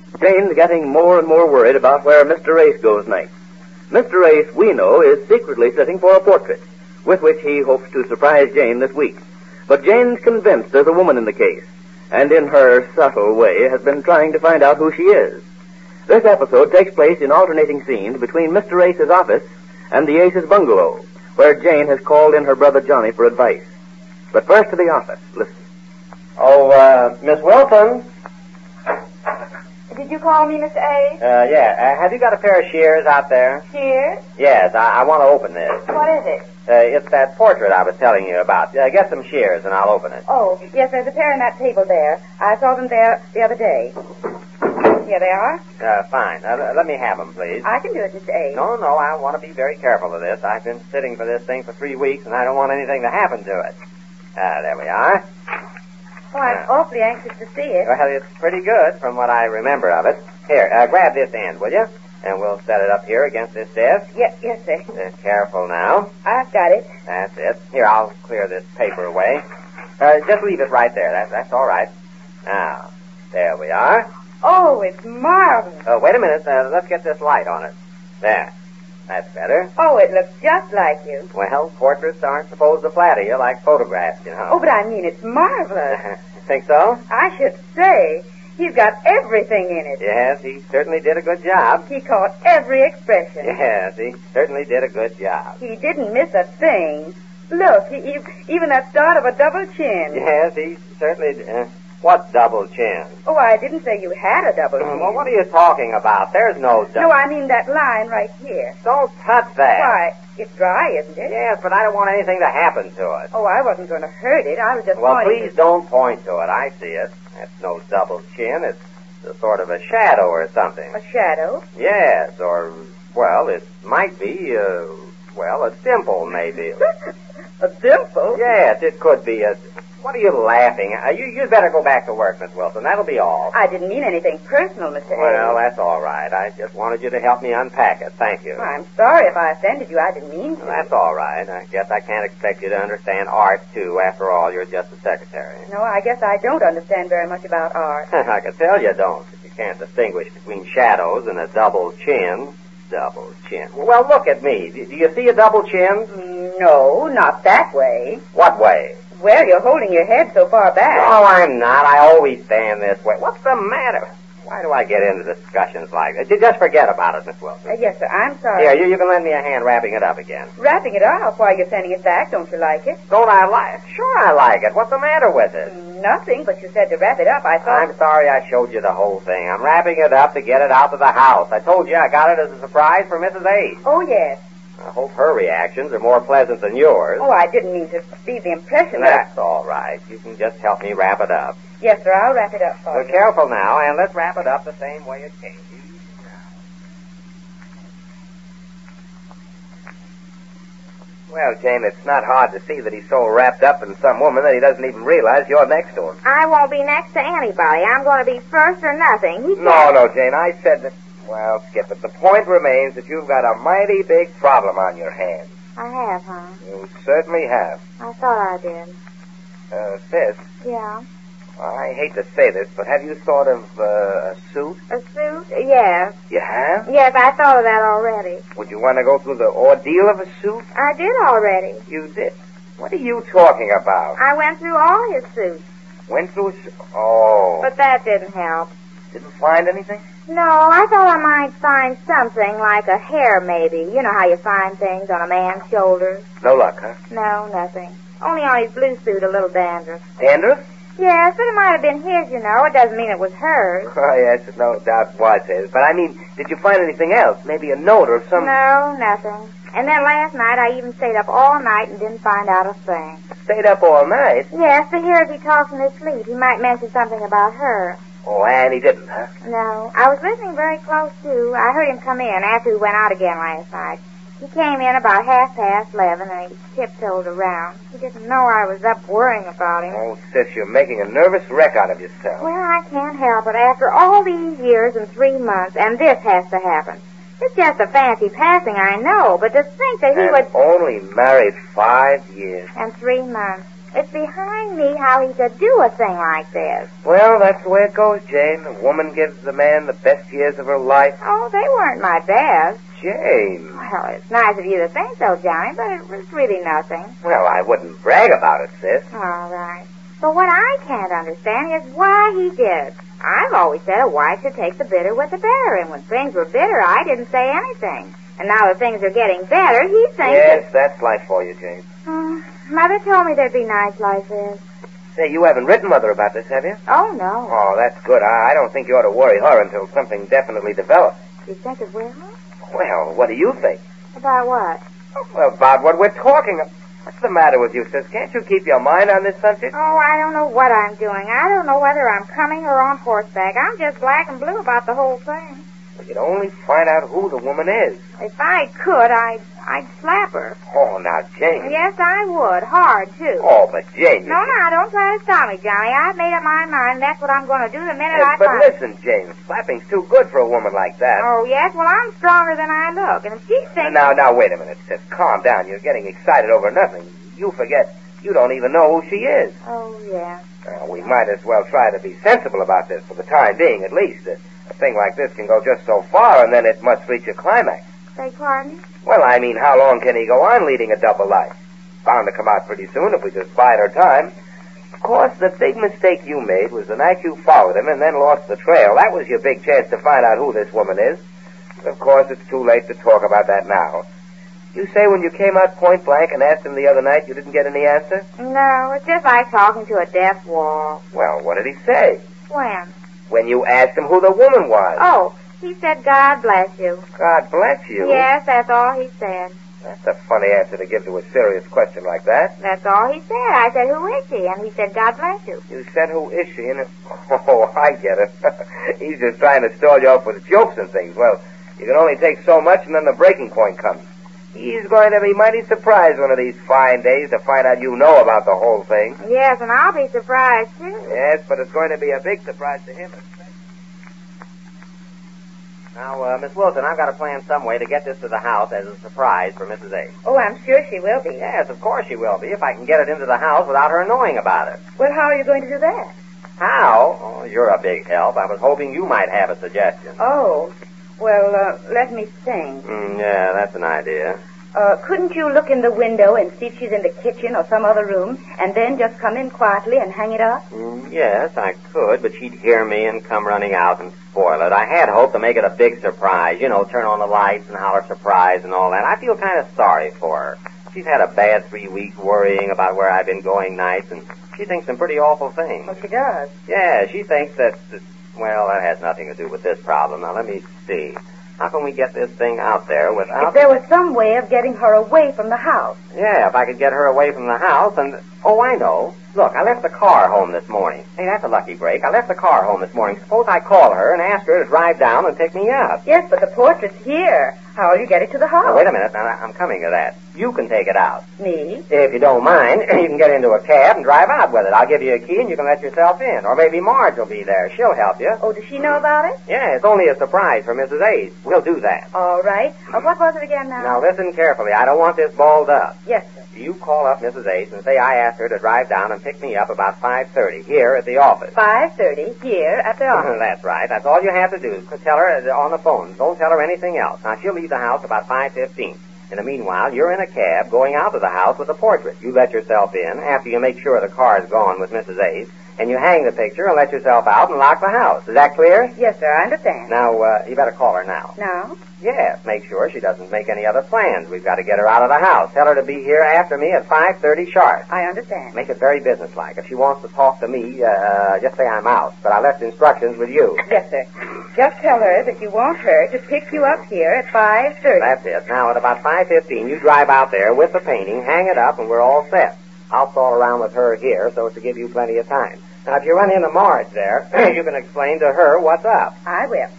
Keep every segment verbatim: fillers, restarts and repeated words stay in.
Jane's getting more and more worried about where Mister Ace goes next. Mister Ace, we know, is secretly sitting for a portrait, with which he hopes to surprise Jane this week. But Jane's convinced there's a woman in the case, and in her subtle way has been trying to find out who she is. This episode takes place in alternating scenes between Mister Ace's office and the Ace's bungalow, where Jane has called in her brother Johnny for advice. But first to the office. Listen. Oh, uh, Miss Wilson? Did you call me, Mister A? Uh, yeah. Uh, have you got a pair of shears out there? Shears? Yes, I, I want to open this. What is it? Uh, it's that portrait I was telling you about. Uh, get some shears and I'll open it. Oh, yes, there's a pair on that table there. I saw them there the other day. Here they are. Uh, fine. Uh, let me have them, please. I can do it, Mister A. No, no, I want to be very careful of this. I've been sitting for this thing for three weeks, and I don't want anything to happen to it. Ah, there we are. Oh, I'm uh, awfully anxious to see it. Well, it's pretty good from what I remember of it. Here, uh, grab this end, will you? And we'll set it up here against this desk. Yes, yes, sir. Uh, careful now. I've got it. That's it. Here, I'll clear this paper away. Uh, just leave it right there. That, that's all right. Now, there we are. Oh, it's marvelous. Oh, wait a minute. Uh, let's get this light on it. There. That's better. Oh, it looks just like you. Well, portraits aren't supposed to flatter you like photographs, you know. Oh, but I mean, it's marvelous. You think so? I should say. He's got everything in it. Yes, he certainly did a good job. He caught every expression. Yes, he certainly did a good job. He didn't miss a thing. Look, he, even that start of a double chin. Yes, he certainly... Uh, what double chin? Oh, I didn't say you had a double chin. Well, what are you talking about? There's no double... No, I mean that line right here. Don't touch that. Why, it's dry, isn't it? Yes, but I don't want anything to happen to it. Oh, I wasn't going to hurt it. I was just Well, pointing... please don't point to it. I see it. That's no double chin. It's a sort of a shadow or something. A shadow? Yes, or, well, it might be, uh, well, a dimple, maybe. A dimple? Yes, it could be a... What are you laughing at? You, you'd better go back to work, Miss Wilson. That'll be all. I didn't mean anything personal, Mister A. Well, that's all right. I just wanted you to help me unpack it. Thank you. Well, I'm sorry if I offended you. I didn't mean to. Well, that's all right. I guess I can't expect you to understand art, too. After all, you're just a secretary. No, I guess I don't understand very much about art. I can tell you don't. If you can't distinguish between shadows and a double chin. Double chin. Well, look at me. Do you see a double chin? No, not that way. What way? Well, you're holding your head so far back. Oh, I'm not. I always stand this way. What's the matter? Why do I get into discussions like this? Just forget about it, Miss Wilson. Uh, yes, sir. I'm sorry. Here, you, you can lend me a hand wrapping it up again. Wrapping it up while you're sending it back. Don't you like it? Don't I like it? Sure I like it. What's the matter with it? Nothing, but you said to wrap it up. I thought... I'm sorry I showed you the whole thing. I'm wrapping it up to get it out to the house. I told you I got it as a surprise for Missus Ace. Oh, yes. I hope her reactions are more pleasant than yours. Oh, I didn't mean to leave the impression that... That's that... all right. You can just help me wrap it up. Yes, sir, I'll wrap it up for so you. So careful now, and let's wrap it up the same way it came. Well, Jane, it's not hard to see that he's so wrapped up in some woman that he doesn't even realize you're next to him. I won't be next to anybody. I'm going to be first or nothing. He no, can't... no, Jane, I said that... Well, skip it. The point remains that you've got a mighty big problem on your hands. I have, huh? You certainly have. I thought I did. Uh, sis? Yeah? Well, I hate to say this, but have you thought of uh, a suit? A suit? Yes. You have? Yes, I thought of that already. Would you want to go through the ordeal of a suit? I did already. You did? What are you talking about? I went through all his suits. Went through a suit? Oh. But that didn't help. Didn't find anything? No, I thought I might find something like a hair, maybe. You know how you find things on a man's shoulders? No luck, huh? No, nothing. Only on his blue suit, a little dandruff. Dandruff? Yes, but it might have been his, you know. It doesn't mean it was hers. Oh, yes, no doubt was his. But, I mean, did you find anything else? Maybe a note or some... No, nothing. And then last night I even stayed up all night and didn't find out a thing. Stayed up all night? Yes, to hear as he talks in his sleep. He might mention something about her. Oh, and he didn't, huh? No. I was listening very close, too. I heard him come in after we went out again last night. He came in about half past eleven, and he tiptoed around. He didn't know I was up worrying about him. Oh, sis, you're making a nervous wreck out of yourself. Well, I can't help it. After all these years and three months, and this has to happen. It's just a fancy passing, I know, but to think that he and would... only married five years. And three months. It's behind me how he could do a thing like this. Well, that's the way it goes, Jane. The woman gives the man the best years of her life. Oh, they weren't my best. Jane. Well, it's nice of you to think so, Johnny, but it was really nothing. Well, I wouldn't brag about it, sis. All right. But what I can't understand is why he did. I've always said a wife should take the bitter with the better, and when things were bitter, I didn't say anything. And now that things are getting better, he thinks... Yes, that's life for you, Jane. Uh, Mother told me there'd be nice like this. Say, you haven't written Mother about this, have you? Oh, no. Oh, that's good. I, I don't think you ought to worry her until something definitely develops. You think it will? Well, what do you think? About what? Well, about what we're talking about. What's the matter with you, sis? Can't you keep your mind on this subject? Oh, I don't know what I'm doing. I don't know whether I'm coming or on horseback. I'm just black and blue about the whole thing. Well, you'd only find out who the woman is. If I could, I'd, I'd slap her. Oh, now, Jane. Yes, I would. Hard, too. Oh, but Jane... No, no, don't try to stop me, Johnny. I've made up my mind. That's what I'm going to do the minute Yes, I but find it. listen, Jane, slapping's too good for a woman like that. Oh, yes? Well, I'm stronger than I look. And if she thinks... Now, now, wait a minute, sis. Calm down. You're getting excited over nothing. You forget you don't even know who she is. Oh, yeah. Uh, we might as well try to be sensible about this for the time being, at least. Uh, a thing like this can go just so far, and then it must reach a climax. Beg pardon? Well, I mean, how long can he go on leading a double life? Bound to come out pretty soon if we just bide our time. Of course, the big mistake you made was the night you followed him and then lost the trail. That was your big chance to find out who this woman is. But of course, it's too late to talk about that now. You say when you came out point blank and asked him the other night you didn't get any answer? No, it's just like talking to a deaf wall. Well, what did he say? When? When you asked him who the woman was. Oh, he said, God bless you. God bless you? Yes, that's all he said. That's a funny answer to give to a serious question like that. That's all he said. I said, who is she? And he said, God bless you. You said, who is she? And it... Oh, I get it. He's just trying to stall you up with jokes and things. Well, you can only take so much and then the breaking point comes. He's going to be mighty surprised one of these fine days to find out you know about the whole thing. Yes, and I'll be surprised, too. Yes, but it's going to be a big surprise to him. Now, uh, Miss Wilson, I've got to plan some way to get this to the house as a surprise for Missus A. Oh, I'm sure she will be. Yes, of course she will be, if I can get it into the house without her knowing about it. Well, how are you going to do that? How? Oh, you're a big help. I was hoping you might have a suggestion. Oh, well, uh, let me think. Mm, yeah, that's an idea. Uh, couldn't you look in the window and see if she's in the kitchen or some other room, and then just come in quietly and hang it up? Mm, yes, I could, but she'd hear me and come running out and spoil it. I had hoped to make it a big surprise, you know, turn on the lights and holler surprise and all that. I feel kind of sorry for her. She's had a bad three weeks worrying about where I've been going nights, and she thinks some pretty awful things. Well, she does. Yeah, she thinks that, that, well, that has nothing to do with this problem. Now, let me see. How can we get this thing out there without... If there was some way of getting her away from the house. Yeah, if I could get her away from the house and... Oh, I know. Look, I left the car home this morning. Hey, that's a lucky break. I left the car home this morning. Suppose I call her and ask her to drive down and pick me up. Yes, but the portrait's here. How'll you get it to the house? Now, wait a minute. Now, I'm coming to that. You can take it out. Me? If you don't mind, you can get into a cab and drive out with it. I'll give you a key and you can let yourself in. Or maybe Marge will be there. She'll help you. Oh, does she know about it? Yeah, it's only a surprise for Missus A's. We'll do that. All right. Uh, what was it again now? Now, listen carefully. I don't want this balled up. Yes, sir. You call up Missus Ace and say I asked her to drive down and pick me up about five thirty here at the office. five thirty here at the office. That's right. That's all you have to do. Tell her on the phone. Don't tell her anything else. Now, she'll leave the house about five fifteen. In the meanwhile, you're in a cab going out to the house with a portrait. You let yourself in after you make sure the car is gone with Missus Ace, and you hang the picture and let yourself out and lock the house. Is that clear? Yes, sir, I understand. Now, uh, you better call her now. Now? Yes, make sure she doesn't make any other plans. We've got to get her out of the house. Tell her to be here after me at five thirty sharp. I understand. Make it very businesslike. If she wants to talk to me, uh, just say I'm out. But I left instructions with you. Yes, sir. Just tell her that you want her to pick you up here at five thirty. That's it. Now, at about five fifteen, you drive out there with the painting, hang it up, and we're all set. I'll stall around with her here so as to give you plenty of time. Now, if you run into Marge there, you can explain to her what's up. I will.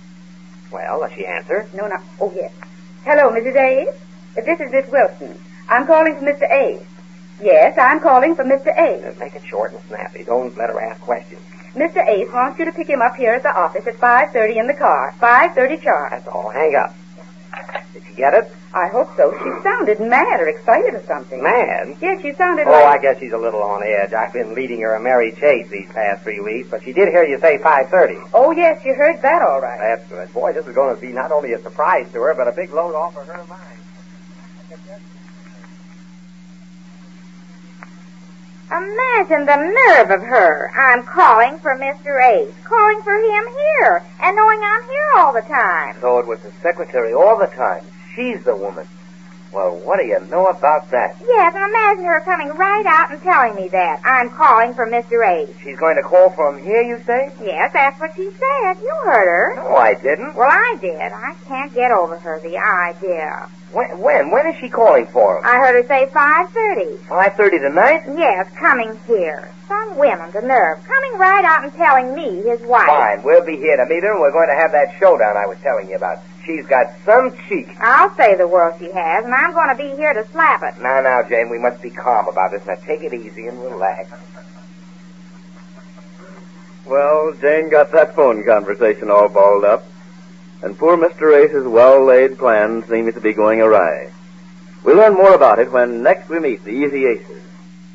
Well, does she answer? No, no. Oh, yes. Hello, Missus Ace. This is Miss Wilson. I'm calling for Mister Ace. Yes, I'm calling for Mister Ace. Uh, make it short and snappy. Don't let her ask questions. Mister Ace wants you to pick him up here at the office at five thirty in the car. five thirty sharp. That's all. Hang up. Did she get it? I hope so. She sounded mad or excited or something. Mad? Yes, she sounded Oh, like... I guess she's a little on edge. I've been leading her a merry chase these past three weeks, but she did hear you say five thirty. Oh, yes, you heard that all right. That's good. Boy, this is going to be not only a surprise to her, but a big load off of her mind. Imagine the nerve of her. I'm calling for Mister Ace. Calling for him here. And knowing I'm here all the time. So it was the secretary all the time. She's the woman. Well, what do you know about that? Yes, and imagine her coming right out and telling me that. I'm calling for Mister Ace. She's going to call for him here, you say? Yes, that's what she said. You heard her. No, I didn't. Well, I did. I can't get over her, the idea. When? When, when is she calling for him? I heard her say five thirty. five thirty tonight? Yes, coming here. Some women, the nerve. Coming right out and telling me, his wife. Fine, we'll be here to meet her, and we're going to have that showdown I was telling you about. She's got some cheek. I'll say the world she has, and I'm going to be here to slap it. Now, now, Jane, we must be calm about this. Now, take it easy and relax. Well, Jane got that phone conversation all balled up, and poor Mister Ace's well-laid plan seems to be going awry. We'll learn more about it when next we meet the Easy Aces.